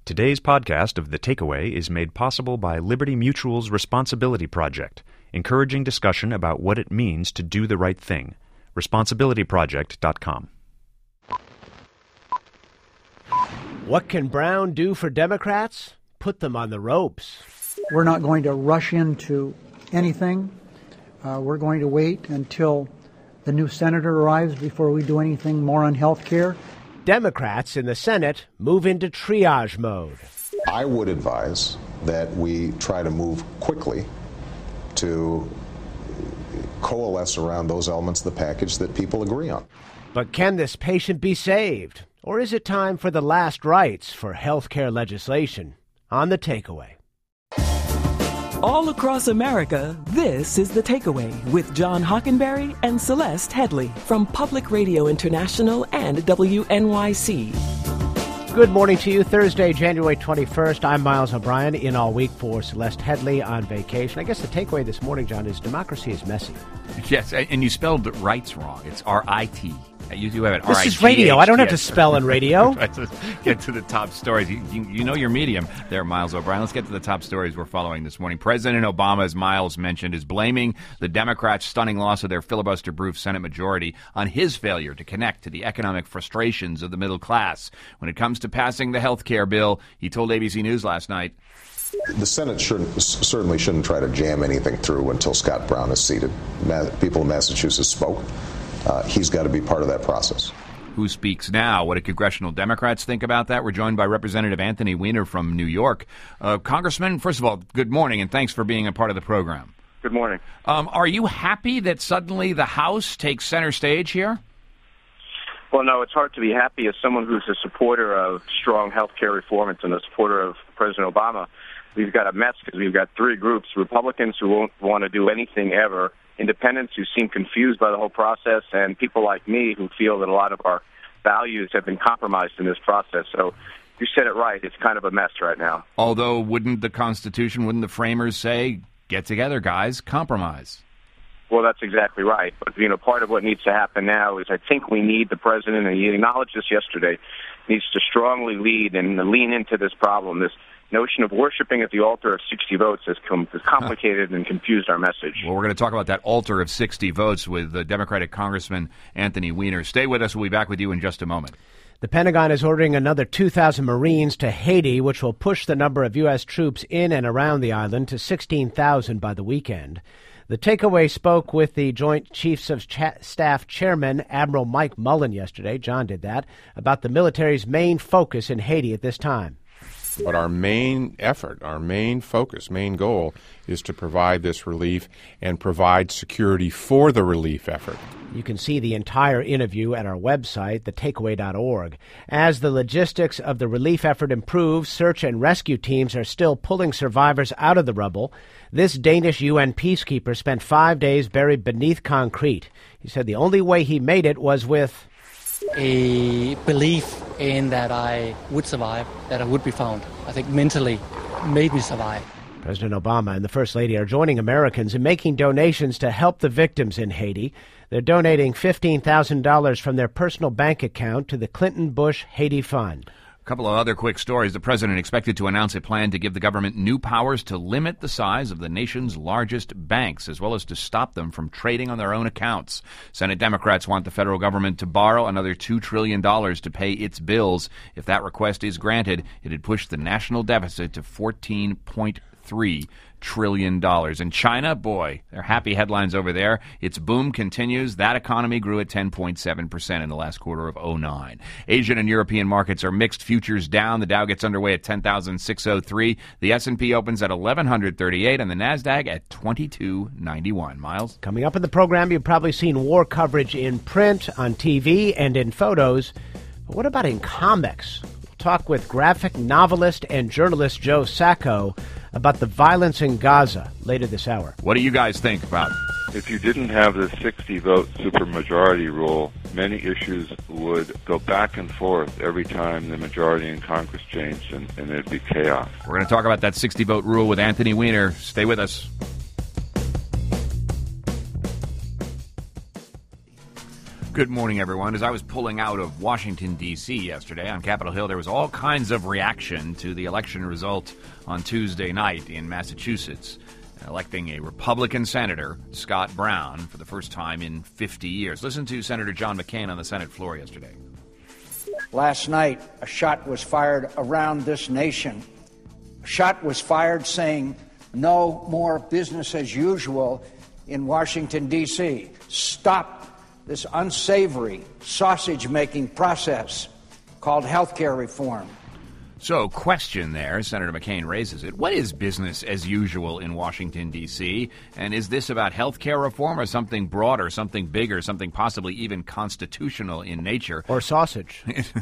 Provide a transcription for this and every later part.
Today's podcast of The Takeaway is made possible by Liberty Mutual's Responsibility Project, encouraging discussion about what it means to do the right thing. ResponsibilityProject.com. What can Brown do for Democrats? Put them on the ropes. We're not going to rush into anything. We're going to wait until the new senator arrives before we do anything more on health care. Democrats in the Senate move into triage mode. I would advise that we try to move quickly to coalesce around those elements of the package that people agree on. But can this patient be saved? Or is it time for the last rites for health care legislation? On The Takeaway. All across America, this is The Takeaway with John Hockenberry and Celeste Headlee from Public Radio International and WNYC. Good morning to you. Thursday, January 21st. I'm Miles O'Brien, in all week for Celeste Headlee on vacation. I guess the takeaway this morning, John, is democracy is messy. Yes, and you spelled rights wrong. It's R-I-T. You do have it. This is radio. I don't have to spell in radio. Let's get to the top stories. You know your medium there, Miles O'Brien. Let's get to the top stories we're following this morning. President Obama, as Miles mentioned, is blaming the Democrats' stunning loss of their filibuster-proof Senate majority on his failure to connect to the economic frustrations of the middle class. When it comes to passing the health care bill, he told ABC News last night, the Senate certainly shouldn't try to jam anything through until Scott Brown is seated. People in Massachusetts spoke. He's got to be part of that process. Who speaks now? What do congressional Democrats think about that? We're joined by Representative Anthony Weiner from New York. Congressman, first of all, good morning, and thanks for being a part of the program. Good morning. Are you happy that suddenly the House takes center stage here? Well, no, it's hard to be happy as someone who's a supporter of strong health care reform and a supporter of President Obama. We've got a mess because we've got three groups: Republicans who won't want to do anything ever, independents who seem confused by the whole process, and people like me who feel that a lot of our values have been compromised in this process. So you said it right. It's kind of a mess right now. Although wouldn't the framers say, get together, guys, compromise? Well, that's exactly right. But, part of what needs to happen now is I think we need the president, and he acknowledged this yesterday, needs to strongly lead and lean into this problem. This notion of worshiping at the altar of 60 votes has complicated and confused our message. Well, we're going to talk about that altar of 60 votes with Democratic Congressman Anthony Weiner. Stay with us. We'll be back with you in just a moment. The Pentagon is ordering another 2,000 Marines to Haiti, which will push the number of U.S. troops in and around the island to 16,000 by the weekend. The Takeaway spoke with the Joint Chiefs of Staff Chairman, Admiral Mike Mullen, yesterday. John did that, about the military's main focus in Haiti at this time. But our main effort, our main focus, main goal is to provide this relief and provide security for the relief effort. You can see the entire interview at our website, thetakeaway.org. As the logistics of the relief effort improve, search and rescue teams are still pulling survivors out of the rubble. This Danish UN peacekeeper spent 5 days buried beneath concrete. He said the only way he made it was with a belief in that I would survive, that I would be found. I think mentally made me survive. President Obama and the First Lady are joining Americans in making donations to help the victims in Haiti. They're donating $15,000 from their personal bank account to the Clinton-Bush Haiti Fund. A couple of other quick stories. The president expected to announce a plan to give the government new powers to limit the size of the nation's largest banks, as well as to stop them from trading on their own accounts. Senate Democrats want the federal government to borrow another $2 trillion to pay its bills. If that request is granted, it'd push the national deficit to $14.3 trillion. And China, boy, they're happy headlines over there. Its boom continues. That economy grew at 10.7% in the last quarter of 2009. Asian and European markets are mixed. Futures down. The Dow gets underway at 10,603. The S&P opens at 1,138 and the NASDAQ at 2291. Miles? Coming up in the program, you've probably seen war coverage in print, on TV, and in photos. But what about in comics? We'll talk with graphic novelist and journalist Joe Sacco about the violence in Gaza later this hour. What do you guys think about it? If you didn't have the 60-vote supermajority rule, many issues would go back and forth every time the majority in Congress changed, and it'd be chaos. We're going to talk about that 60-vote rule with Anthony Weiner. Stay with us. Good morning, everyone. As I was pulling out of Washington, D.C. yesterday on Capitol Hill, there was all kinds of reaction to the election result on Tuesday night in Massachusetts, electing a Republican senator, Scott Brown, for the first time in 50 years. Listen to Senator John McCain on the Senate floor yesterday. Last night, a shot was fired around this nation. A shot was fired saying, no more business as usual in Washington, D.C. Stop this unsavory sausage-making process called health care reform. So, question there, Senator McCain raises it. What is business as usual in Washington, D.C.? And is this about health care reform or something broader, something bigger, something possibly even constitutional in nature? Or sausage.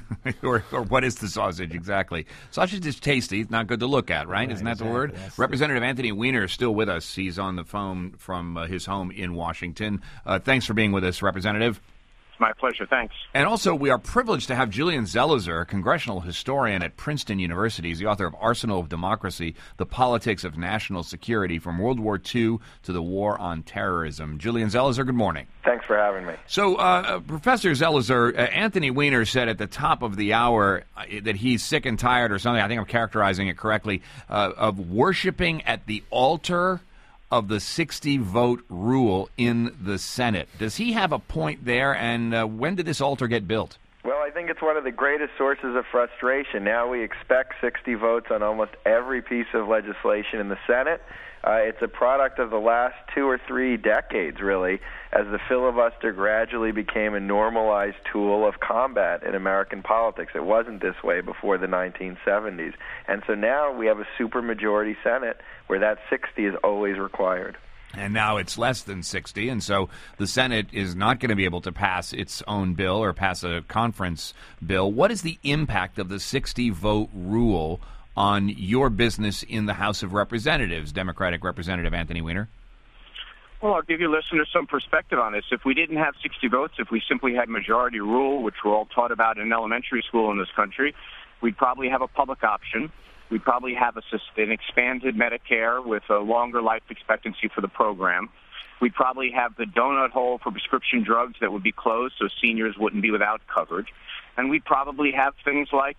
or what is the sausage, exactly? Sausage is tasty. It's not good to look at, right? Isn't that exactly the word? Representative Anthony Weiner is still with us. He's on the phone from his home in Washington. Thanks for being with us, Representative. My pleasure. Thanks. And also, we are privileged to have Julian Zelizer, a congressional historian at Princeton University. He's the author of Arsenal of Democracy, The Politics of National Security, from World War II to the War on Terrorism. Julian Zelizer, good morning. Thanks for having me. So, Professor Zelizer, Anthony Weiner said at the top of the hour that he's sick and tired or something, I think I'm characterizing it correctly, of worshiping at the altar of the 60-vote rule in the Senate. Does he have a point there, and when did this altar get built? Well, I think it's one of the greatest sources of frustration. Now we expect 60 votes on almost every piece of legislation in the Senate. It's a product of the last 2 or 3 decades, really, as the filibuster gradually became a normalized tool of combat in American politics. It wasn't this way before the 1970s. And so now we have a supermajority Senate where that 60 is always required. And now it's less than 60, and so the Senate is not going to be able to pass its own bill or pass a conference bill. What is the impact of the 60-vote rule on your business in the House of Representatives, Democratic Representative Anthony Weiner? Well, I'll give your listeners some perspective on this. If we didn't have 60 votes, if we simply had majority rule, which we're all taught about in elementary school in this country, we'd probably have a public option. We'd probably have an expanded Medicare with a longer life expectancy for the program. We'd probably have the donut hole for prescription drugs that would be closed so seniors wouldn't be without coverage. And we'd probably have things like,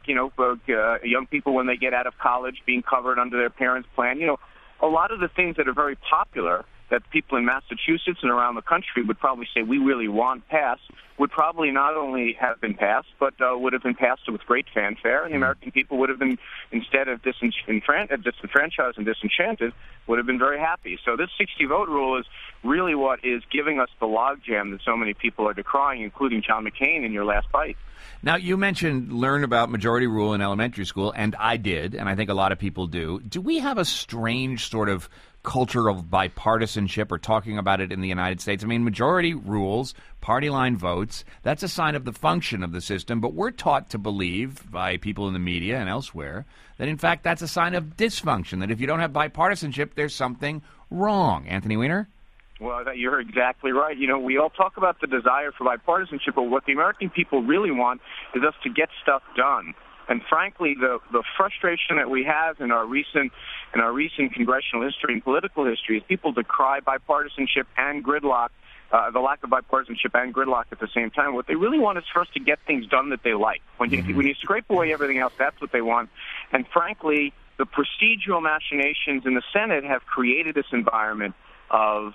young people when they get out of college being covered under their parents' plan. A lot of the things that are very popular that people in Massachusetts and around the country would probably say we really want passed would probably not only have been passed, but would have been passed with great fanfare, and the American people would have been, instead of disenfranchised and disenchanted, would have been very happy. So this 60-vote rule is really what is giving us the logjam that so many people are decrying, including John McCain in your last bite. Now, you mentioned learn about majority rule in elementary school, and I did, and I think a lot of people do. Do we have a strange sort of culture of bipartisanship or talking about it in the United States? I mean, majority rules, party line votes, that's a sign of the function of the system, but we're taught to believe by people in the media and elsewhere that, in fact, that's a sign of dysfunction, that if you don't have bipartisanship, there's something wrong. Anthony Weiner? Well, you're exactly right. We all talk about the desire for bipartisanship, but what the American people really want is us to get stuff done. And frankly, the frustration that we have in our recent congressional history and political history is people decry bipartisanship and gridlock, the lack of bipartisanship and gridlock at the same time. What they really want is for us to get things done that they like. When you scrape away everything else, that's what they want. And frankly, the procedural machinations in the Senate have created this environment of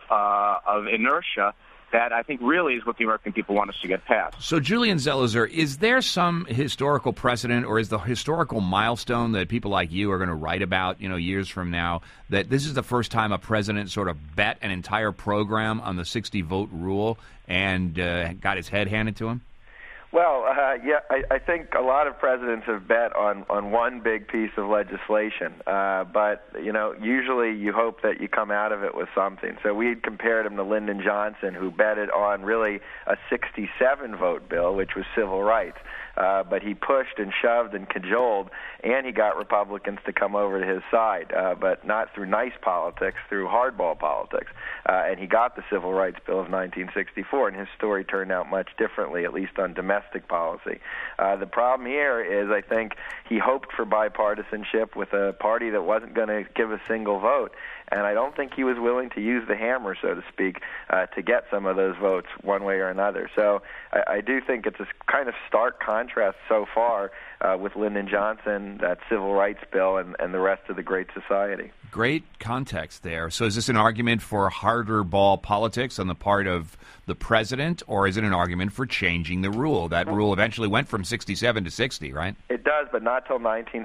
inertia that I think really is what the American people want us to get past. So, Julian Zelizer, is there some historical precedent or is the historical milestone that people like you are going to write about, years from now, that this is the first time a president sort of bet an entire program on the 60-vote rule and got his head handed to him? Well, I think a lot of presidents have bet on one big piece of legislation, but usually you hope that you come out of it with something. So we had compared him to Lyndon Johnson, who betted on really a 67-vote bill, which was civil rights. But he pushed and shoved and cajoled, and he got Republicans to come over to his side, but not through nice politics, through hardball politics. And he got the Civil Rights Bill of 1964, and his story turned out much differently, at least on domestic domestic policy. The problem here is I think he hoped for bipartisanship with a party that wasn't going to give a single vote. And I don't think he was willing to use the hammer, so to speak, to get some of those votes one way or another. So I do think it's a kind of stark contrast so far with Lyndon Johnson, that civil rights bill, and the rest of the Great Society. Great context there. So is this an argument for harder ball politics on the part of the president, or is it an argument for changing the rule? That rule eventually went from 67 to 60, right? It does, but not till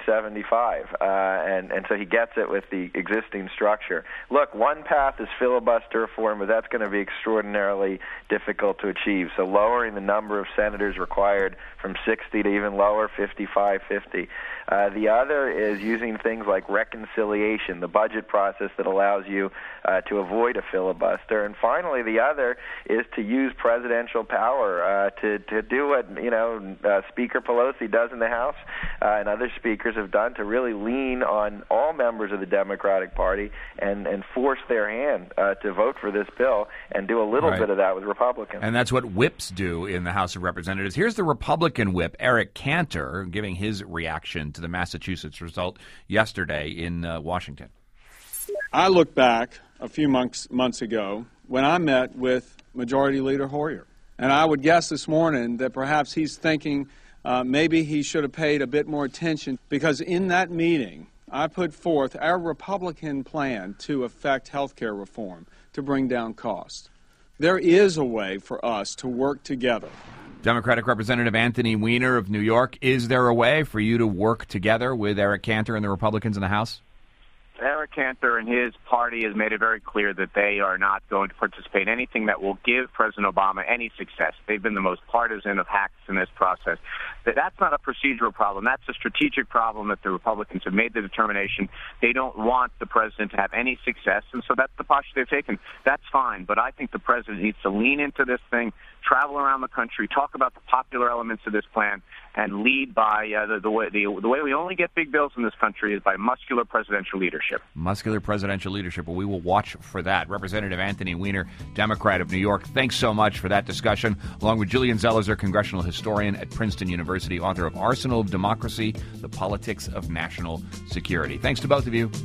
1975, and so he gets it with the existing structure. Look, one path is filibuster reform, but that's going to be extraordinarily difficult to achieve. So lowering the number of senators required from 60 to even lower, 55, 50. The other is using things like reconciliation, the budget process that allows you to avoid a filibuster. And finally, the other is to use presidential power to do what Speaker Pelosi does in the House and other speakers have done, to really lean on all members of the Democratic Party and force their hand to vote for this bill, and do a little bit of that with Republicans. And that's what whips do in the House of Representatives. Here's the Republican whip, Eric Cantor, giving his reaction to the Massachusetts result yesterday in Washington. I look back a few months ago when I met with Majority Leader Hoyer, and I would guess this morning that perhaps he's thinking maybe he should have paid a bit more attention, because in that meeting I put forth our Republican plan to effect health care reform to bring down costs. There is a way for us to work together. Democratic Representative Anthony Weiner of New York, is there a way for you to work together with Eric Cantor and the Republicans in the House? Eric Cantor and his party has made it very clear that they are not going to participate in anything that will give President Obama any success. They've been the most partisan of hacks in this process. That's not a procedural problem. That's a strategic problem that the Republicans have made the determination they don't want the president to have any success, and so that's the posture they've taken. That's fine, but I think the president needs to lean into this thing, travel around the country, talk about the popular elements of this plan, and lead by the way we only get big bills in this country is by muscular presidential leadership. Muscular presidential leadership. Well, we will watch for that. Representative Anthony Weiner, Democrat of New York, thanks so much for that discussion, along with Julian Zelizer, congressional historian at Princeton University, author of Arsenal of Democracy, The Politics of National Security. Thanks to both of you.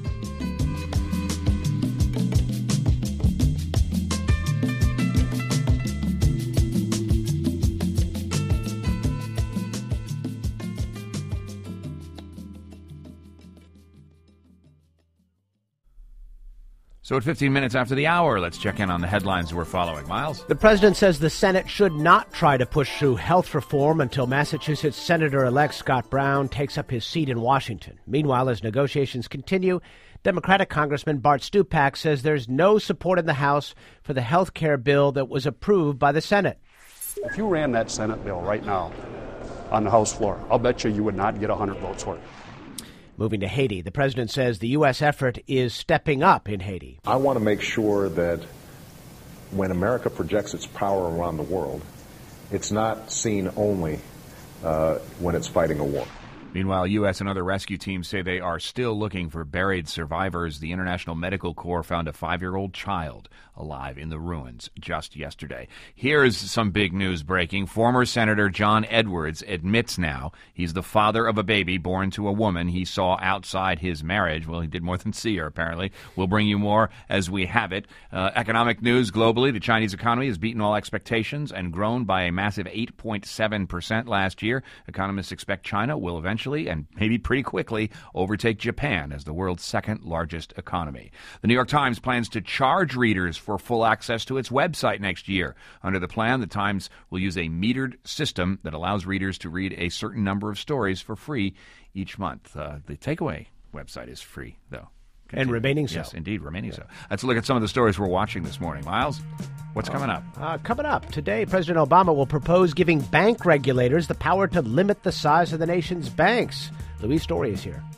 So at 15 minutes after the hour, let's check in on the headlines we're following. Miles? The president says the Senate should not try to push through health reform until Massachusetts Senator-elect Scott Brown takes up his seat in Washington. Meanwhile, as negotiations continue, Democratic Congressman Bart Stupak says there's no support in the House for the health care bill that was approved by the Senate. If you ran that Senate bill right now on the House floor, I'll bet you would not get 100 votes for it. Moving to Haiti, the president says the U.S. effort is stepping up in Haiti. I want to make sure that when America projects its power around the world, it's not seen only when it's fighting a war. Meanwhile, U.S. and other rescue teams say they are still looking for buried survivors. The International Medical Corps found a 5-year-old child alive in the ruins just yesterday. Here's some big news breaking. Former Senator John Edwards admits now he's the father of a baby born to a woman he saw outside his marriage. Well, he did more than see her, apparently. We'll bring you more as we have it. Economic news globally. The Chinese economy has beaten all expectations and grown by a massive 8.7% last year. Economists expect China will eventually, and maybe pretty quickly, overtake Japan as the world's second largest economy. The New York Times plans to charge readers for full access to its website next year. Under the plan, the Times will use a metered system that allows readers to read a certain number of stories for free each month. The Takeaway website is free, though. Continue. And remaining so. Yes, indeed, remaining so. Let's look at some of the stories we're watching this morning. Miles, what's coming up? Coming up today, President Obama will propose giving bank regulators the power to limit the size of the nation's banks. Louise Story is here.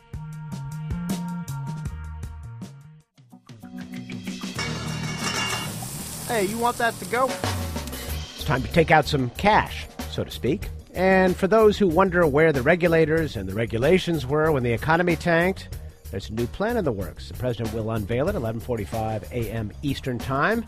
Hey, you want that to go? It's time to take out some cash, so to speak. And for those who wonder where the regulators and the regulations were when the economy tanked, there's a new plan in the works. The president will unveil it at 11:45 a.m. Eastern Time.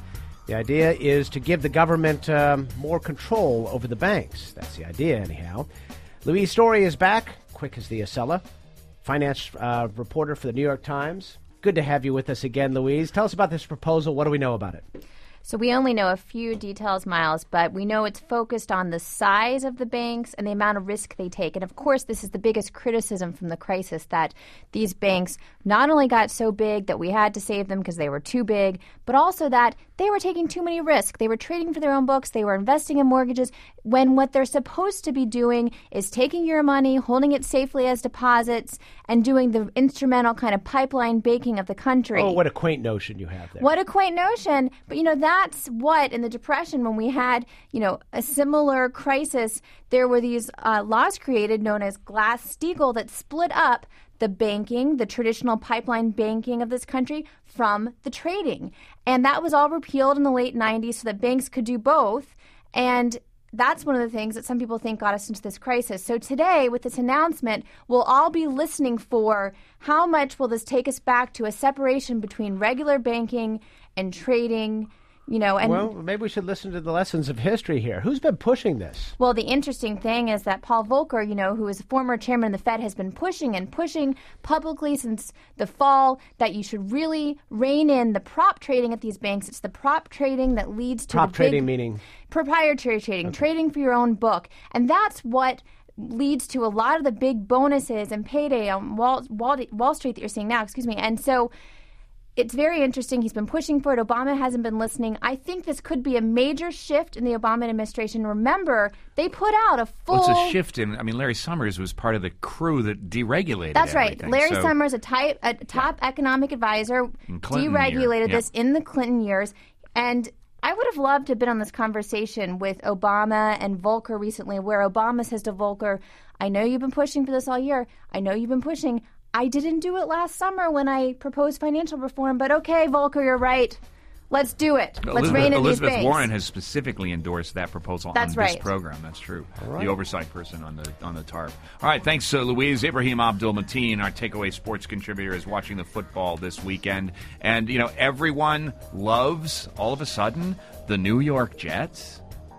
The idea is to give the government more control over the banks. That's the idea, anyhow. Louise Story is back, quick as the Acela, finance reporter for the New York Times. Good to have you with us again, Louise. Tell us about this proposal. What do we know about it? So we only know a few details, Miles, but we know it's focused on the size of the banks and the amount of risk they take. And, of course, this is the biggest criticism from the crisis, that these banks not only got so big that we had to save them because they were too big, but also that they were taking too many risks. They were trading for their own books. They were investing in mortgages when what they're supposed to be doing is taking your money, holding it safely as deposits, and doing the instrumental kind of pipeline banking of the country. Oh, what a quaint notion you have there. What a quaint notion. But, that's what in the Depression, when we had, a similar crisis, there were these laws created known as Glass-Steagall that split up the banking, the traditional pipeline banking of this country, from the trading. And that was all repealed in the late 90s so that banks could do both. And that's one of the things that some people think got us into this crisis. So today, with this announcement, we'll all be listening for how much will this take us back to a separation between regular banking and trading. And well, maybe we should listen to the lessons of history here. Who's been pushing this? Well, the interesting thing is that Paul Volcker, who is a former chairman of the Fed, has been pushing publicly since the fall that you should really rein in the prop trading at these banks. It's the prop trading that leads to prop trading meaning proprietary trading, trading for your own book, and that's what leads to a lot of the big bonuses and payday on Wall Street that you're seeing now. And so. It's very interesting. He's been pushing for it. Obama hasn't been listening. I think this could be a major shift in the Obama administration. Remember, they put out a full... Well, it's a shift in... Larry Summers was part of the crew that deregulated That's everything. Right. Larry Summers, a top economic advisor, deregulated this in the Clinton years. And I would have loved to have been on this conversation with Obama and Volcker recently, where Obama says to Volcker, I know you've been pushing for this all year. I know you've been pushing. I didn't do it last summer when I proposed financial reform, but okay, Volcker, you're right. Let's do it. Let's rein in these banks. Elizabeth Warren has specifically endorsed that proposal on this program. That's true. Right. The oversight person on the TARP. All right, thanks, Louise. Ibrahim Abdul-Mateen, our takeaway sports contributor, is watching the football this weekend. And, everyone loves, all of a sudden, the New York Jets.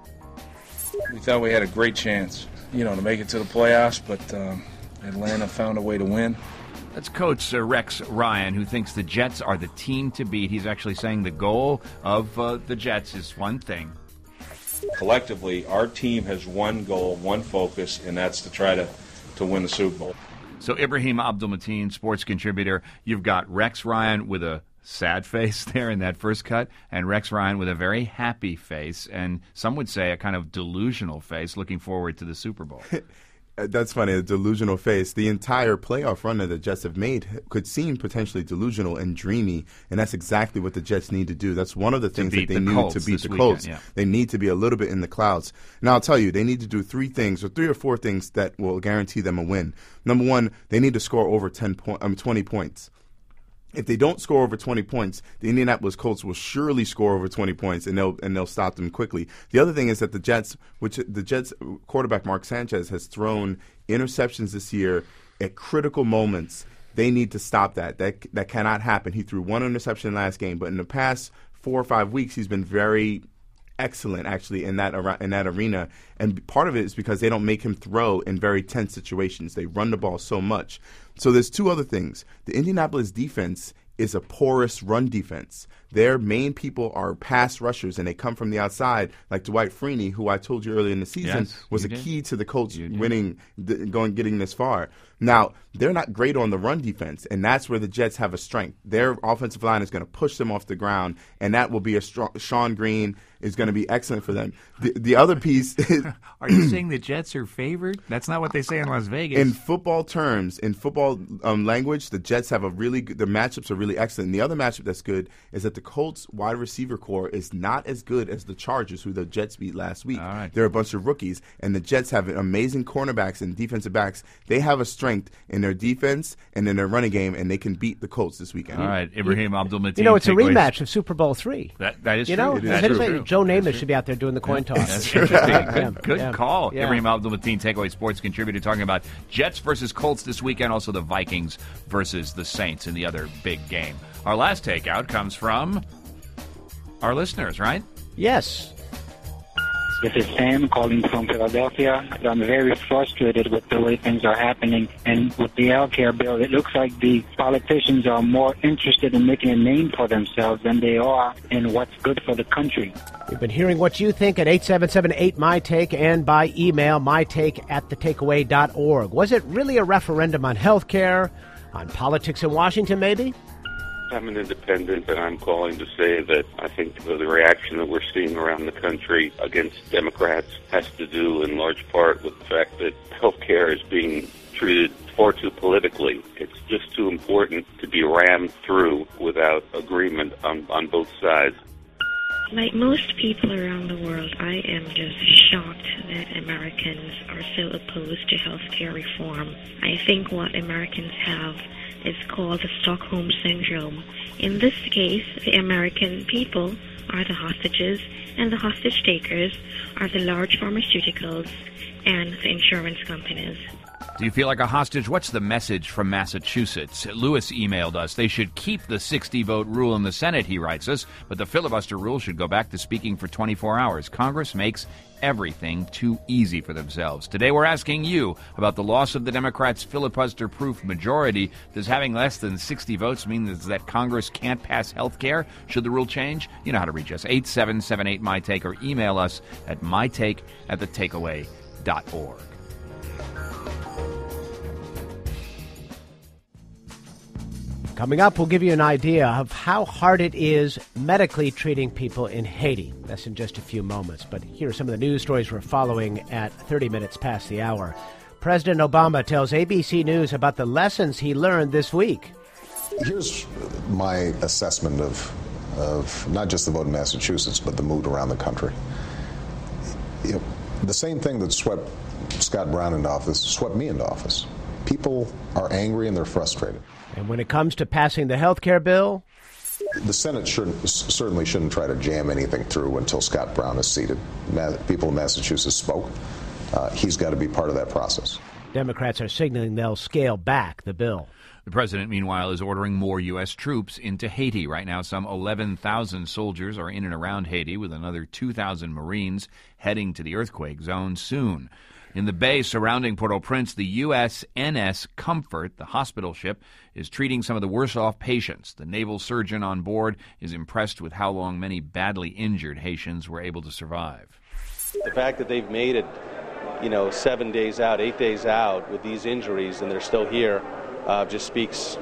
We thought we had a great chance, to make it to the playoffs, but Atlanta found a way to win. That's Coach Rex Ryan, who thinks the Jets are the team to beat. He's actually saying the goal of the Jets is one thing. Collectively, our team has one goal, one focus, and that's to try to win the Super Bowl. So Ibrahim Abdul-Mateen, sports contributor, you've got Rex Ryan with a sad face there in that first cut, and Rex Ryan with a very happy face, and some would say a kind of delusional face, looking forward to the Super Bowl. That's funny, a delusional face. The entire playoff run that the Jets have made could seem potentially delusional and dreamy, and that's exactly what the Jets need to do. That's one of the things that they need to beat the Colts. Yeah. They need to be a little bit in the clouds. Now, I'll tell you, they need to do three or four things that will guarantee them a win. Number one, they need to score over 20 points. If they don't score over 20 points, the Indianapolis Colts will surely score over 20 points, and they'll stop them quickly. The other thing is that the Jets quarterback Mark Sanchez has thrown interceptions this year at critical moments. They need to stop that. That cannot happen. He threw one interception last game, but in the past 4 or 5 weeks, he's been very excellent actually in that arena, and part of it is because they don't make him throw in very tense situations. They run the ball so much. So there's two other things. The Indianapolis defense is a porous run defense. Their main people are pass rushers, and they come from the outside, like Dwight Freeney, who I told you earlier in the season was a key to the Colts getting this far. Now, they're not great on the run defense, and that's where the Jets have a strength. Their offensive line is going to push them off the ground, and that will be Sean Green is going to be excellent for them. The other piece is... Are you saying the Jets are favored? That's not what they say in Las Vegas. In football terms, in football language, the Jets have the matchups are really excellent. And the other matchup that's good is that the Colts wide receiver core is not as good as the Chargers, who the Jets beat last week. Right. They're a bunch of rookies, and the Jets have amazing cornerbacks and defensive backs. They have a strength in their defense and in their running game, and they can beat the Colts this weekend. All right, Ibrahim Abdul-Mateen. It's a rematch of Super Bowl III. That is true. That's true. Joe Namath should be out there doing the coin toss. That's interesting. Good call. Yeah. Ibrahim Abdul-Mateen, takeaway sports contributor, talking about Jets versus Colts this weekend, also the Vikings versus the Saints in the other big game. Our last takeout comes from our listeners, right? Yes. This is Sam calling from Philadelphia. I'm very frustrated with the way things are happening. And with the healthcare bill, it looks like the politicians are more interested in making a name for themselves than they are in what's good for the country. We've been hearing what you think at 877-8MyTake and by email, mytake@thetakeaway.org. Was it really a referendum on health care, on politics in Washington, maybe? I'm an independent, and I'm calling to say that I think the reaction that we're seeing around the country against Democrats has to do in large part with the fact that health care is being treated far too politically. It's just too important to be rammed through without agreement on both sides. Like most people around the world, I am just shocked that Americans are so opposed to healthcare reform. I think what Americans have is called the Stockholm Syndrome. In this case, the American people are the hostages, and the hostage takers are the large pharmaceuticals and the insurance companies. Do you feel like a hostage? What's the message from Massachusetts? Lewis emailed us. They should keep the 60-vote rule in the Senate, he writes us, but the filibuster rule should go back to speaking for 24 hours. Congress makes everything too easy for themselves. Today we're asking you about the loss of the Democrats' filibuster-proof majority. Does having less than 60 votes mean that Congress can't pass health care? Should the rule change? You know how to reach us, 877-8MyTake, or email us at mytake@thetakeaway.org. Coming up, we'll give you an idea of how hard it is medically treating people in Haiti. That's in just a few moments. But here are some of the news stories we're following at 30 minutes past the hour. President Obama tells ABC News about the lessons he learned this week. Here's my assessment of not just the vote in Massachusetts, but the mood around the country. The same thing that swept Scott Brown into office swept me into office. People are angry and they're frustrated. And when it comes to passing the health care bill, the Senate certainly shouldn't try to jam anything through until Scott Brown is seated. People in Massachusetts spoke. He's got to be part of that process. Democrats are signaling they'll scale back the bill. The president, meanwhile, is ordering more U.S. troops into Haiti. Right now, some 11,000 soldiers are in and around Haiti, with another 2,000 Marines heading to the earthquake zone soon. In the bay surrounding Port-au-Prince, the USNS Comfort, the hospital ship, is treating some of the worst-off patients. The naval surgeon on board is impressed with how long many badly injured Haitians were able to survive. The fact that they've made it, 7 days out, 8 days out with these injuries, and they're still here, just speaks,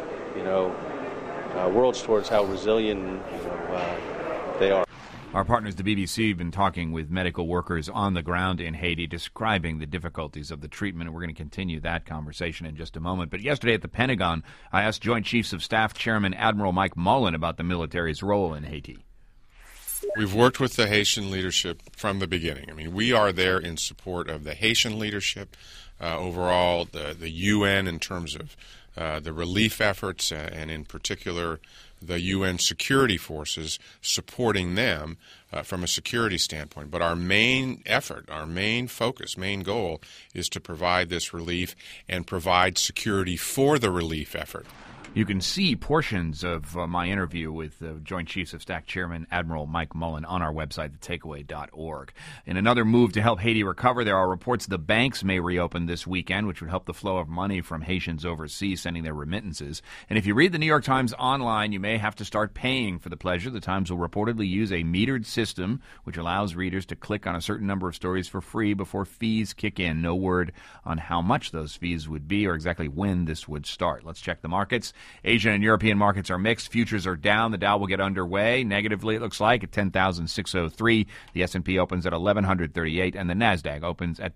worlds towards how resilient, they are. Our partners, the BBC, have been talking with medical workers on the ground in Haiti, describing the difficulties of the treatment, and we're going to continue that conversation in just a moment. But yesterday at the Pentagon, I asked Joint Chiefs of Staff Chairman Admiral Mike Mullen about the military's role in Haiti. We've worked with the Haitian leadership from the beginning. I mean, we are there in support of the Haitian leadership, overall, the UN in terms of the relief efforts, and in particular the UN security forces, supporting them from a security standpoint. But our main effort, our main focus, main goal is to provide this relief and provide security for the relief effort. You can see portions of my interview with Joint Chiefs of Staff Chairman Admiral Mike Mullen on our website, thetakeaway.org. In another move to help Haiti recover, there are reports the banks may reopen this weekend, which would help the flow of money from Haitians overseas sending their remittances. And if you read the New York Times online, you may have to start paying for the pleasure. The Times will reportedly use a metered system, which allows readers to click on a certain number of stories for free before fees kick in. No word on how much those fees would be or exactly when this would start. Let's check the markets. Asian and European markets are mixed. Futures are down. The Dow will get underway negatively, it looks like, at 10,603. The S&P opens at 1,138, and the NASDAQ opens at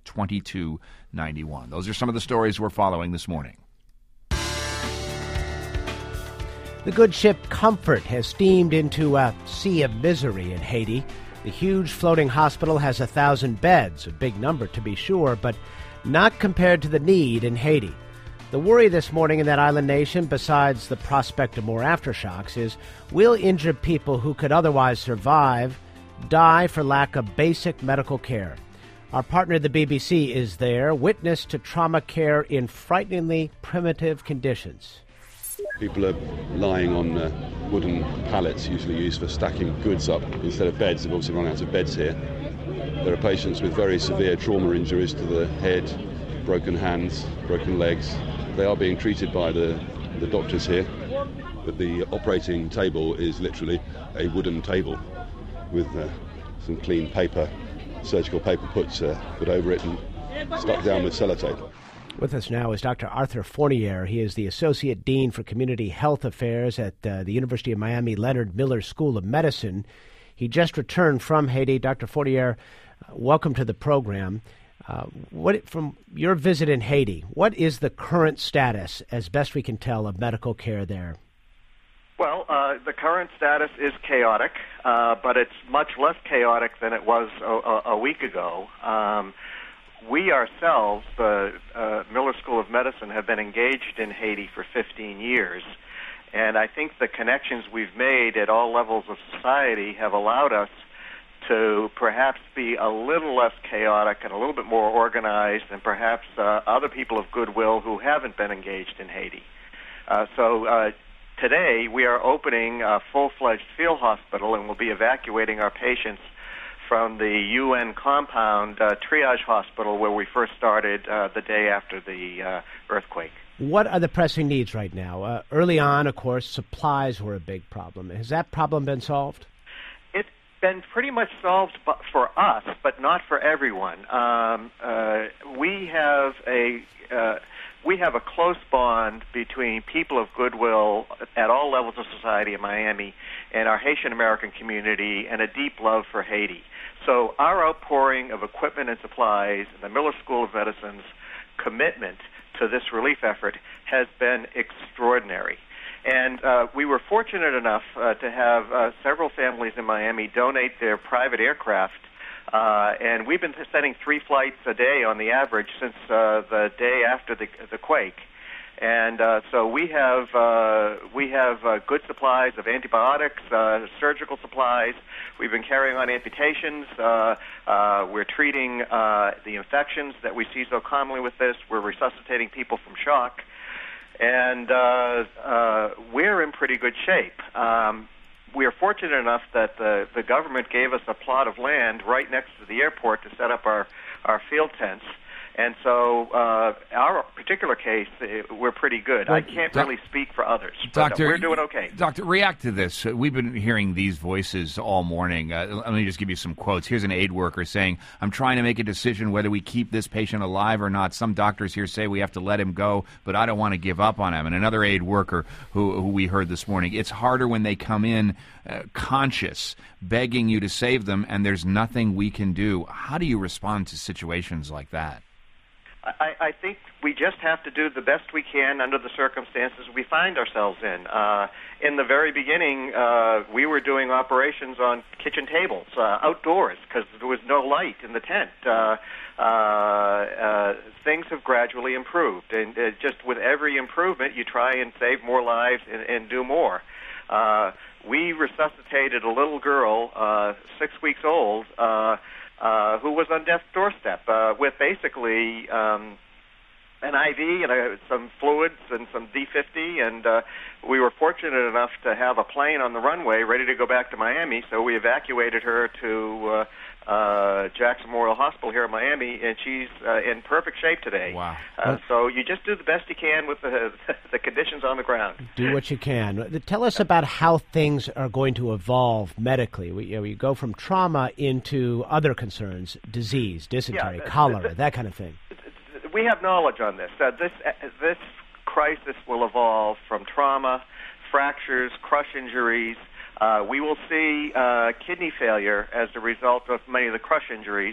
2291. Those are some of the stories we're following this morning. The good ship Comfort has steamed into a sea of misery in Haiti. The huge floating hospital has 1,000 beds, a big number to be sure, but not compared to the need in Haiti. The worry this morning in that island nation, besides the prospect of more aftershocks, is will injured people who could otherwise survive die for lack of basic medical care? Our partner, the BBC, is there, witness to trauma care in frighteningly primitive conditions. People are lying on wooden pallets, usually used for stacking goods up instead of beds. They've obviously run out of beds here. There are patients with very severe trauma injuries to the head, broken hands, broken legs. They are being treated by the doctors here, but the operating table is literally a wooden table with some clean paper, surgical paper put over it and stuck down with sellotape. With us now is Dr. Arthur Fournier. He is the Associate Dean for Community Health Affairs at the University of Miami Leonard Miller School of Medicine. He just returned from Haiti. Dr. Fournier, welcome to the program. From your visit in Haiti, what is the current status, as best we can tell, of medical care there? Well, the current status is chaotic, but it's much less chaotic than it was a week ago. We ourselves, the Miller School of Medicine, have been engaged in Haiti for 15 years, and I think the connections we've made at all levels of society have allowed us to perhaps be a little less chaotic and a little bit more organized than perhaps other people of goodwill who haven't been engaged in Haiti. So today we are opening a full-fledged field hospital, and we'll be evacuating our patients from the UN compound triage hospital where we first started the day after the earthquake. What are the pressing needs right now? Early on, of course, supplies were a big problem. Has that problem been solved? It's been pretty much solved for us, but not for everyone. We have a close bond between people of goodwill at all levels of society in Miami and our Haitian American community, and a deep love for Haiti. So our outpouring of equipment and supplies and the Miller School of Medicine's commitment to this relief effort has been extraordinary. And we were fortunate enough to have several families in Miami donate their private aircraft, and we've been sending 3 flights a day on the average since the day after the quake. And so we have good supplies of antibiotics, surgical supplies. We've been carrying on amputations. We're treating the infections that we see so commonly with this. We're resuscitating people from shock. And we're in pretty good shape. We are fortunate enough that the government gave us a plot of land right next to the airport to set up our field tents. And so our particular case, we're pretty good. I can't really speak for others, but we're doing okay. Doctor, react to this. We've been hearing these voices all morning. Let me just give you some quotes. Here's an aid worker saying, "I'm trying to make a decision whether we keep this patient alive or not. Some doctors here say we have to let him go, but I don't want to give up on him." And another aid worker who we heard this morning, "It's harder when they come in conscious, begging you to save them, and there's nothing we can do." How do you respond to situations like that? I think we just have to do the best we can under the circumstances we find ourselves in. In the very beginning, we were doing operations on kitchen tables, outdoors, because there was no light in the tent. Things have gradually improved, and just with every improvement, you try and save more lives and do more. We resuscitated a little girl, 6 weeks old, who was on death's doorstep with basically an IV and some fluids and some D50, and we were fortunate enough to have a plane on the runway ready to go back to Miami, so we evacuated her to Jackson Memorial Hospital here in Miami, and she's in perfect shape today. Wow. So you just do the best you can with the conditions on the ground. Do what you can. Tell us about how things are going to evolve medically. We go from trauma into other concerns, disease, dysentery, cholera, that kind of thing. We have knowledge on this. This crisis will evolve from trauma, fractures, crush injuries. We will see kidney failure as a result of many of the crush injuries.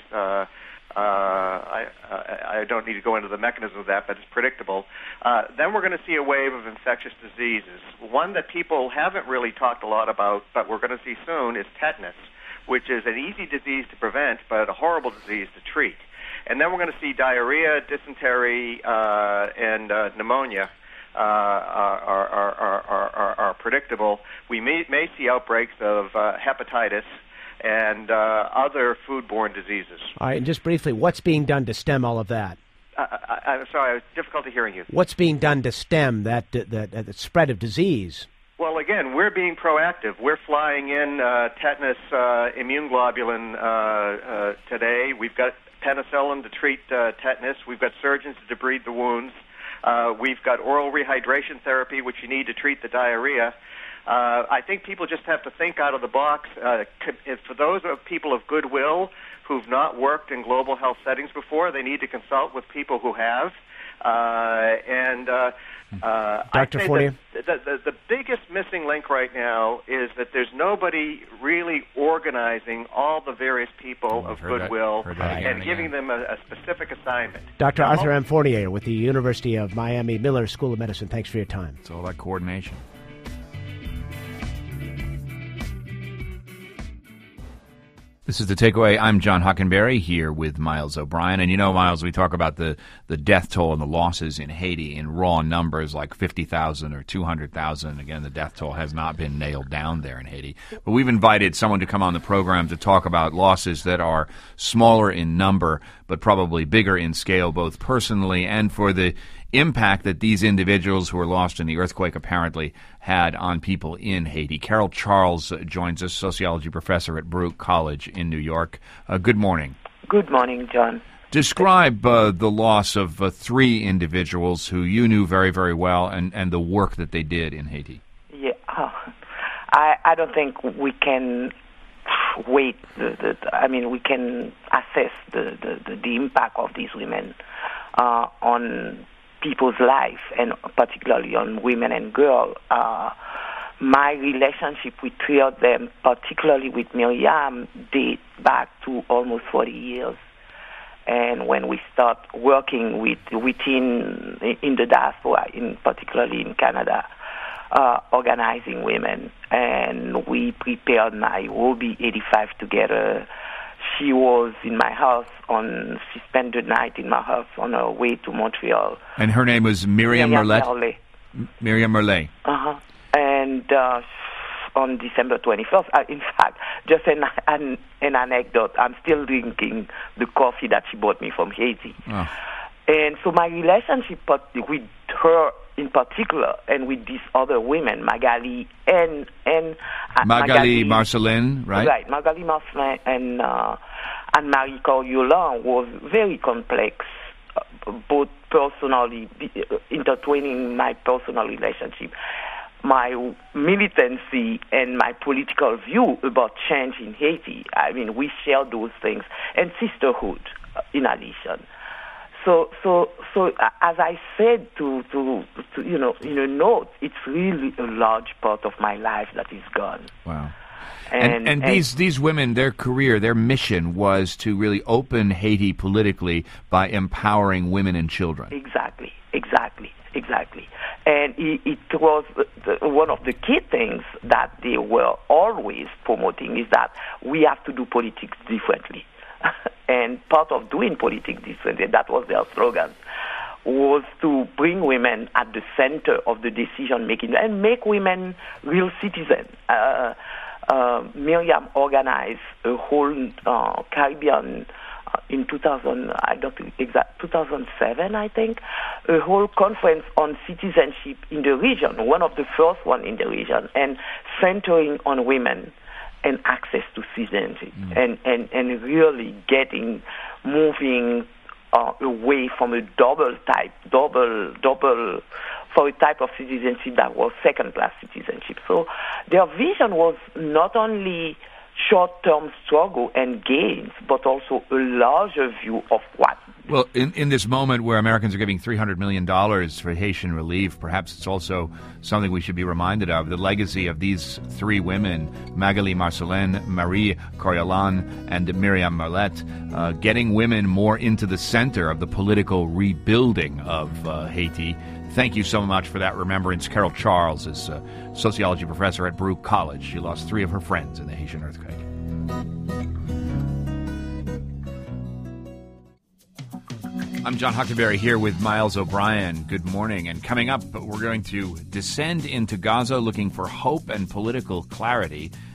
I don't need to go into the mechanism of that, but it's predictable. Then we're going to see a wave of infectious diseases. One that people haven't really talked a lot about, but we're going to see soon, is tetanus, which is an easy disease to prevent, but a horrible disease to treat. And then we're going to see diarrhea, dysentery, and pneumonia are predictable. We may see outbreaks of hepatitis and other foodborne diseases. All right, and just briefly, what's being done to stem all of that? I'm sorry, I was difficult hearing you. What's being done to stem that spread of disease? Well, again, we're being proactive. We're flying in tetanus immune globulin today. We've got penicillin to treat tetanus. We've got surgeons to debride the wounds. We've got oral rehydration therapy, which you need to treat the diarrhea. I think people just have to think out of the box. For those people of goodwill who've not worked in global health settings before, they need to consult with people who have. Dr. Fortier? The biggest missing link right now is that there's nobody really organizing all the various people of goodwill and giving them a specific assignment. Dr. Arthur M. Fortier with the University of Miami Miller School of Medicine. Thanks for your time. It's all that coordination. This is The Takeaway. I'm John Hockenberry here with Miles O'Brien. And you know, Miles, we talk about the death toll and the losses in Haiti in raw numbers like 50,000 or 200,000. Again, the death toll has not been nailed down there in Haiti. But we've invited someone to come on the program to talk about losses that are smaller in number, but probably bigger in scale, both personally and for the impact that these individuals who were lost in the earthquake apparently had on people in Haiti. Carol Charles joins us, sociology professor at Baruch College in New York. Good morning. Good morning, John. Describe the loss of three individuals who you knew very, very well and the work that they did in Haiti. Yeah, I don't think we can wait. We can assess the impact of these women on people's life, and particularly on women and girls. My relationship with three of them, particularly with Miriam, date back to almost 40 years. And when we start working within the diaspora, particularly in Canada, organizing women, and we prepared Nairobi 85 together. She was in my house she spent the night in my house on her way to Montreal. And her name was Miriam Merlet? Miriam Merlet. Uh-huh. And on December 21st, in fact, just an anecdote, I'm still drinking the coffee that she bought me from Haiti. Oh. And so my relationship with her in particular, and with these other women, Magali and Magali Marcelin, right? Right, Magali Marcelin and Marie Coriolan was very complex, both personally, intertwining my personal relationship, my militancy, and my political view about change in Haiti. I mean, we share those things, and sisterhood in addition. So as I said to in a note, it's really a large part of my life that is gone. Wow. And these women, their career, their mission was to really open Haiti politically by empowering women and children. Exactly. And it was one of the key things that they were always promoting is that we have to do politics differently. And part of doing politics differently, that was their slogan, was to bring women at the center of the decision-making and make women real citizens. Miriam organized a whole Caribbean in 2007, I think, a whole conference on citizenship in the region, one of the first one in the region, and centering on women and access to citizenship, and really moving away from a double for a type of citizenship that was second-class citizenship. So their vision was not only short-term struggle and gains, but also a larger view of what. Well, in this moment where Americans are giving $300 million for Haitian relief, perhaps it's also something we should be reminded of, the legacy of these three women, Magali Marcelin, Marie Coriolan, and Miriam Merlet, getting women more into the center of the political rebuilding of Haiti. Thank you so much for that remembrance. Carol Charles is a sociology professor at Baruch College. She lost three of her friends in the Haitian earthquake. I'm John Hockenberry here with Miles O'Brien. Good morning. And coming up, we're going to descend into Gaza looking for hope and political clarity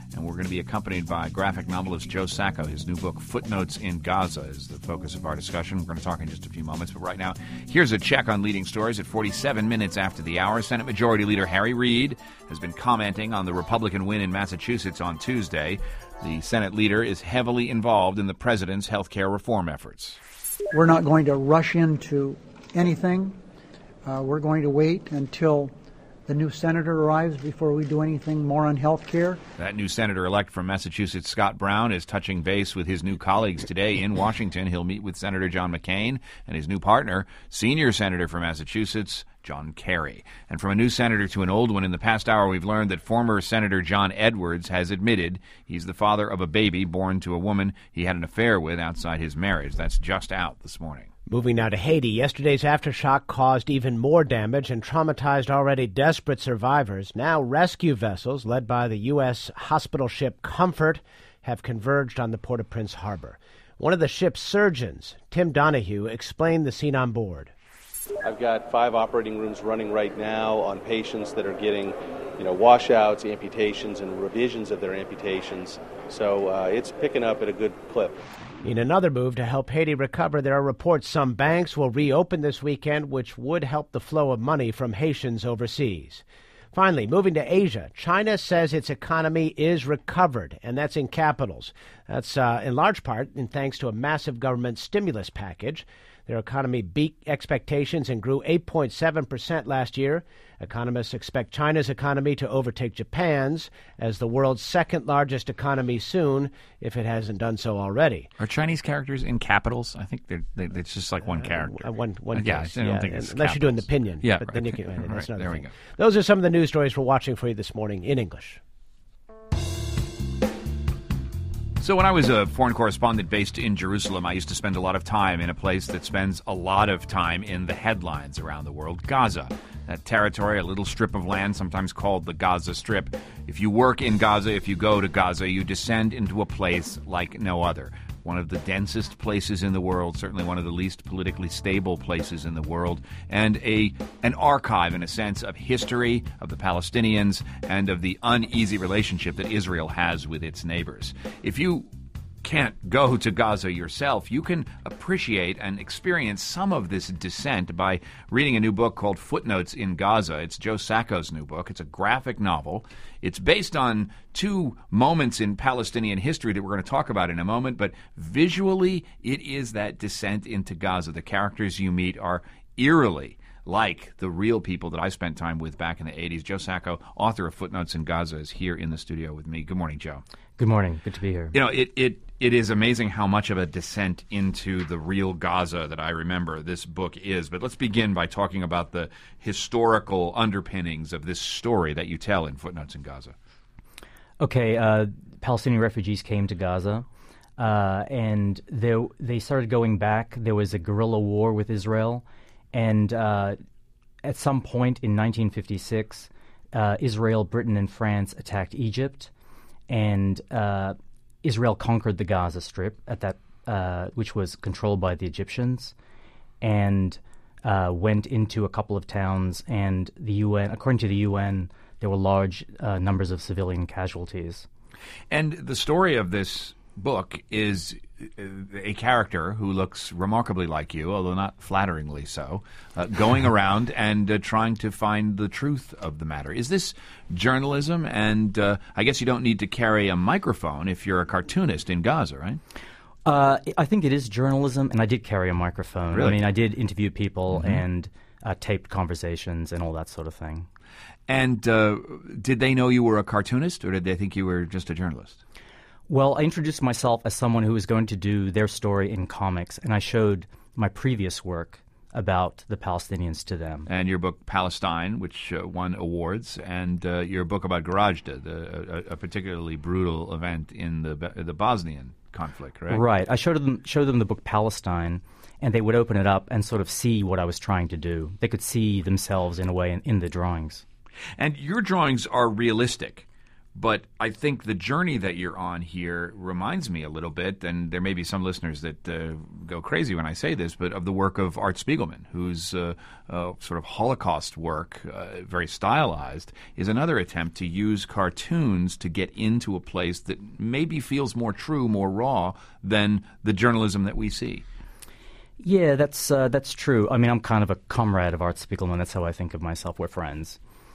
and we're going to be accompanied by graphic novelist Joe Sacco. His new book, Footnotes in Gaza, is the focus of our discussion. We're going to talk in just a few moments, but right now, here's a check on leading stories at 47 minutes after the hour. Senate Majority Leader Harry Reid has been commenting on the Republican win in Massachusetts on Tuesday. The Senate leader is heavily involved in the president's health care reform efforts. We're not going to rush into anything. We're going to wait until the new senator arrives before we do anything more on health care. That new senator-elect from Massachusetts, Scott Brown, is touching base with his new colleagues today in Washington. He'll meet with Senator John McCain and his new partner, senior senator from Massachusetts, John Kerry. And from a new senator to an old one, in the past hour we've learned that former Senator John Edwards has admitted he's the father of a baby born to a woman he had an affair with outside his marriage. That's just out this morning. Moving now to Haiti, yesterday's aftershock caused even more damage and traumatized already desperate survivors. Now rescue vessels, led by the U.S. hospital ship Comfort, have converged on the Port-au-Prince harbor. One of the ship's surgeons, Tim Donahue, explained the scene on board. I've got 5 operating rooms running right now on patients that are getting, washouts, amputations, and revisions of their amputations. So it's picking up at a good clip. In another move to help Haiti recover, there are reports some banks will reopen this weekend, which would help the flow of money from Haitians overseas. Finally, moving to Asia, China says its economy is recovered, and that's in capitals. That's in large part thanks to a massive government stimulus package. Their economy beat expectations and grew 8.7% last year. Economists expect China's economy to overtake Japan's as the world's second-largest economy soon, if it hasn't done so already. Are Chinese characters in capitals? I think it's just like one character. One yeah, case, I don't think it's unless you're doing the pinyin. Yeah, but right. then you can. Right, That's another there thing. we go. Those are some of the news stories we're watching for you this morning in English. So when I was a foreign correspondent based in Jerusalem, I used to spend a lot of time in a place that spends a lot of time in the headlines around the world, Gaza. That territory, a little strip of land, sometimes called the Gaza Strip. If you work in Gaza, if you go to Gaza, you descend into a place like no other. One of the densest places in the world, certainly one of the least politically stable places in the world, and an archive, in a sense, of history, of the Palestinians, and of the uneasy relationship that Israel has with its neighbors. If you can't go to Gaza yourself, you can appreciate and experience some of this descent by reading a new book called Footnotes in Gaza. It's Joe Sacco's new book. It's a graphic novel. It's based on 2 moments in Palestinian history that we're going to talk about in a moment, but visually it is that descent into Gaza. The characters you meet are eerily like the real people that I spent time with back in the 80s. Joe Sacco, author of Footnotes in Gaza, is here in the studio with me. Good morning, Joe. Good morning. Good to be here. It is amazing how much of a descent into the real Gaza that I remember this book is. But let's begin by talking about the historical underpinnings of this story that you tell in Footnotes in Gaza. Okay, Palestinian refugees came to Gaza, and they started going back. There was a guerrilla war with Israel, and at some point in 1956, Israel, Britain, and France attacked Egypt, and Israel conquered the Gaza Strip at that, which was controlled by the Egyptians, and went into a couple of towns. And the UN, according to the UN, there were large numbers of civilian casualties. And the story of this book is a character who looks remarkably like you, although not flatteringly so, going around and trying to find the truth of the matter. Is this journalism? And I guess you don't need to carry a microphone if you're a cartoonist in Gaza, right? I think it is journalism, and I did carry a microphone. Really? I mean, I did interview people and taped conversations and all that sort of thing. And did they know you were a cartoonist, or did they think you were just a journalist? Well, I introduced myself as someone who was going to do their story in comics, and I showed my previous work about the Palestinians to them. And your book, Palestine, which won awards, and your book about Goražde, a particularly brutal event in the Bosnian conflict, right? Right. I showed them the book Palestine, and they would open it up and sort of see what I was trying to do. They could see themselves, in a way, in the drawings. And your drawings are realistic, But I think the journey that you're on here reminds me a little bit, and there may be some listeners that go crazy when I say this, but of the work of Art Spiegelman, whose sort of Holocaust work, very stylized, is another attempt to use cartoons to get into a place that maybe feels more true, more raw than the journalism that we see. Yeah, that's true. I mean, I'm kind of a comrade of Art Spiegelman. That's how I think of myself. We're friends.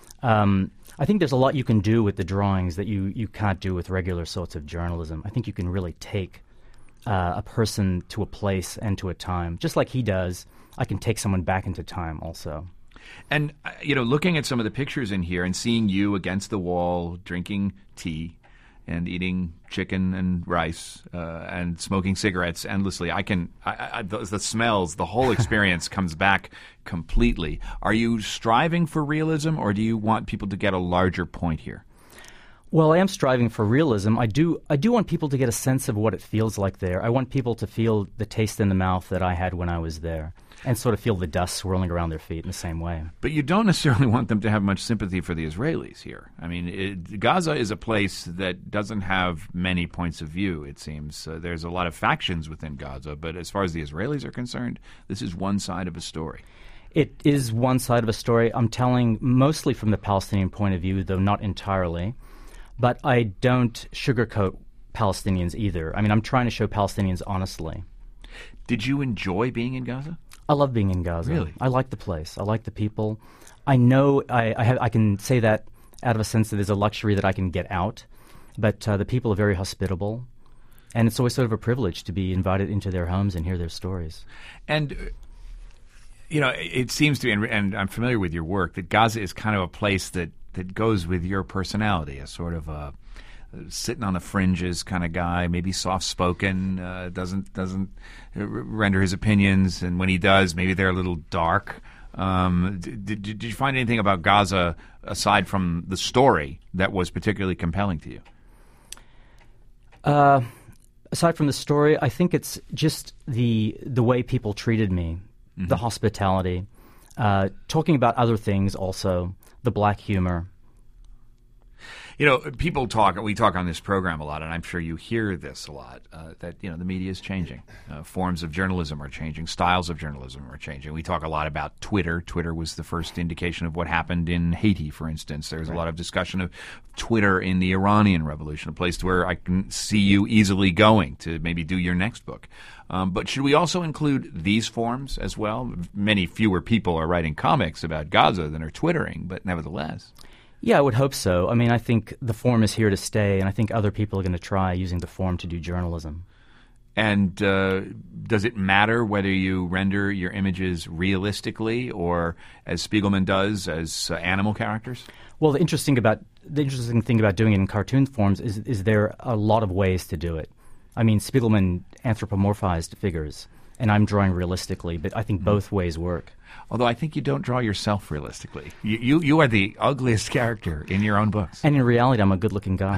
I think there's a lot you can do with the drawings that you can't do with regular sorts of journalism. I think you can really take a person to a place and to a time. Just like he does, I can take someone back into time also. And, looking at some of the pictures in here and seeing you against the wall drinking tea and eating chicken and rice and smoking cigarettes endlessly, the smells, the whole experience comes back completely. Are you striving for realism, or do you want people to get a larger point here? Well, I am striving for realism. I do want people to get a sense of what it feels like there. I want people to feel the taste in the mouth that I had when I was there, and sort of feel the dust swirling around their feet in the same way. But you don't necessarily want them to have much sympathy for the Israelis here. I mean, Gaza is a place that doesn't have many points of view, it seems. There's a lot of factions within Gaza, but as far as the Israelis are concerned, this is one side of a story. It is one side of a story. I'm telling mostly from the Palestinian point of view, though not entirely. But I don't sugarcoat Palestinians either. I mean, I'm trying to show Palestinians honestly. Did you enjoy being in Gaza? I love being in Gaza. Really? I like the place. I like the people. I know I can say that out of a sense that there's a luxury that I can get out, but the people are very hospitable, and it's always sort of a privilege to be invited into their homes and hear their stories. And, it seems to me, and I'm familiar with your work, that Gaza is kind of a place that goes with your personality, a sort of a sitting on the fringes kind of guy, maybe soft-spoken, doesn't render his opinions, and when he does, maybe they're a little dark. Did you find anything about Gaza, aside from the story, that was particularly compelling to you? Aside from the story, I think it's just the way people treated me, the hospitality, talking about other things also, the black humor. People talk, we talk on this program a lot, and I'm sure you hear this a lot, that, the media is changing. Forms of journalism are changing. Styles of journalism are changing. We talk a lot about Twitter. Twitter was the first indication of what happened in Haiti, for instance. There's a lot of discussion of Twitter in the Iranian Revolution, a place where I can see you easily going to maybe do your next book. But should we also include these forms as well? Many fewer people are writing comics about Gaza than are Twittering, but nevertheless. Yeah, I would hope so. I mean, I think the form is here to stay, and I think other people are going to try using the form to do journalism. And does it matter whether you render your images realistically or, as Spiegelman does, as animal characters? Well, the interesting thing about doing it in cartoon forms is there are a lot of ways to do it. I mean, Spiegelman anthropomorphized figures, and I'm drawing realistically, but I think both ways work. Although I think you don't draw yourself realistically. You are the ugliest character in your own books. And in reality, I'm a good-looking guy.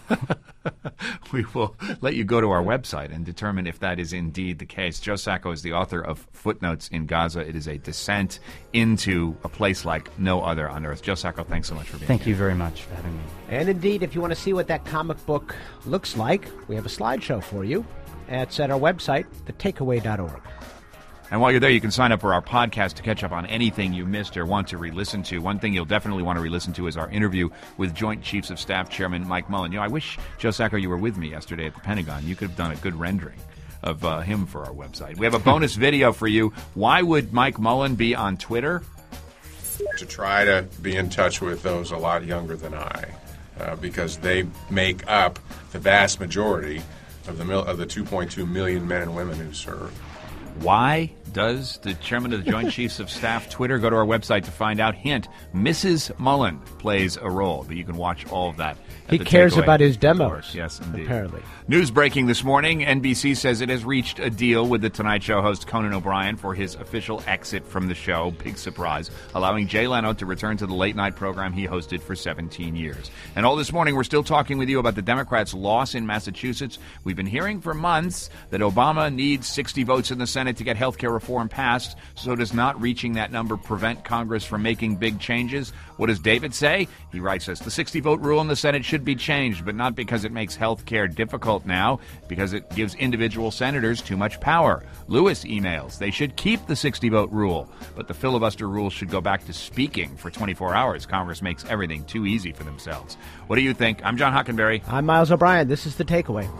We will let you go to our website and determine if that is indeed the case. Joe Sacco is the author of Footnotes in Gaza. It is a descent into a place like no other on earth. Joe Sacco, thanks so much for being here. Thank you very much for having me. And indeed, if you want to see what that comic book looks like, we have a slideshow for you. It's at our website, thetakeaway.org. And while you're there, you can sign up for our podcast to catch up on anything you missed or want to re-listen to. One thing you'll definitely want to re-listen to is our interview with Joint Chiefs of Staff Chairman Mike Mullen. I wish, Joe Sacco, you were with me yesterday at the Pentagon. You could have done a good rendering of him for our website. We have a bonus video for you. Why would Mike Mullen be on Twitter? To try to be in touch with those a lot younger than I, because they make up the vast majority of the 2.2 million men and women who serve. Why does the chairman of the Joint Chiefs of Staff Twitter? Go to our website to find out. Hint, Mrs. Mullen plays a role, but you can watch all of that. He cares about his demos. Yes, indeed. Apparently. News breaking this morning. NBC says it has reached a deal with The Tonight Show host Conan O'Brien for his official exit from the show. Big surprise. Allowing Jay Leno to return to the late-night program he hosted for 17 years. And all this morning, we're still talking with you about the Democrats' loss in Massachusetts. We've been hearing for months that Obama needs 60 votes in the Senate Senate to get health care reform passed, so does not reaching that number prevent Congress from making big changes? What does David say? He writes us, the 60-vote rule in the Senate should be changed, but not because it makes health care difficult now, because it gives individual senators too much power. Lewis emails, they should keep the 60-vote rule, but the filibuster rule should go back to speaking for 24 hours. Congress makes everything too easy for themselves. What do you think? I'm John Hockenberry. I'm Miles O'Brien. This is The Takeaway.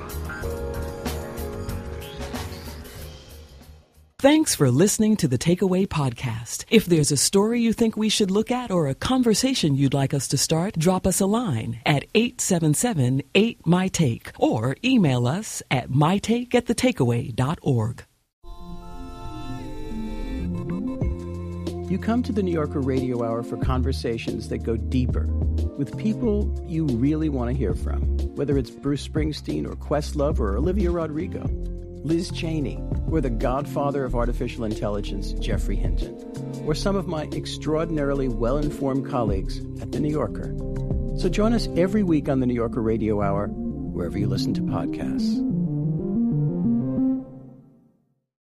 Thanks for listening to the Takeaway Podcast. If there's a story you think we should look at or a conversation you'd like us to start, drop us a line at 877-8MY-TAKE or email us at mytake@thetakeaway.org. You come to the New Yorker Radio Hour for conversations that go deeper with people you really want to hear from, whether it's Bruce Springsteen or Questlove or Olivia Rodrigo. Liz Cheney, or the godfather of artificial intelligence, Jeffrey Hinton, or some of my extraordinarily well-informed colleagues at The New Yorker. So join us every week on the New Yorker Radio Hour, wherever you listen to podcasts.